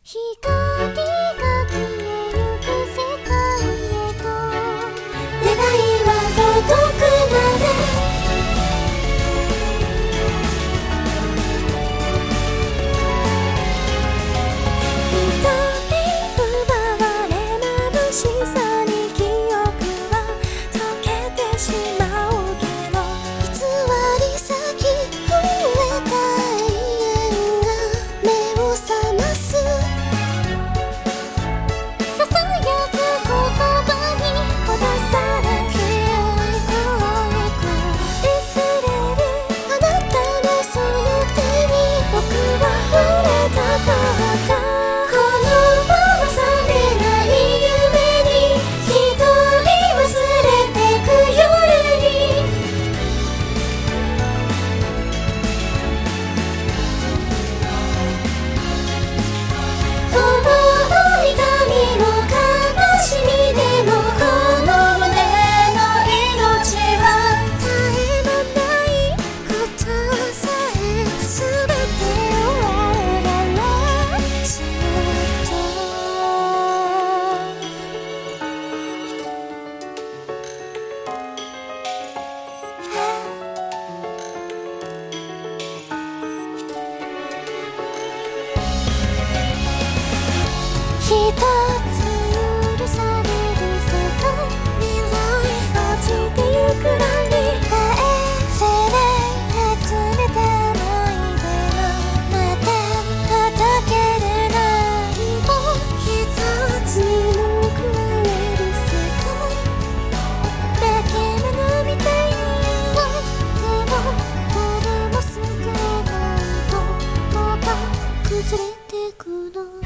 光が消えゆく世界へと願いは届くまで奪われ眩しさに記憶は溶けてしまうけど偽り咲き増えた永遠が目を覚ますささやく言葉にほだされ消えゆく溢れるあなたのその手に僕は触れたかった一つ許される瀬戸未来落ちてゆくらに返せない集めた思い出をまた届けれないを一つに報われる瀬戸化け物みたいになっても誰も救えないとまた崩れてくの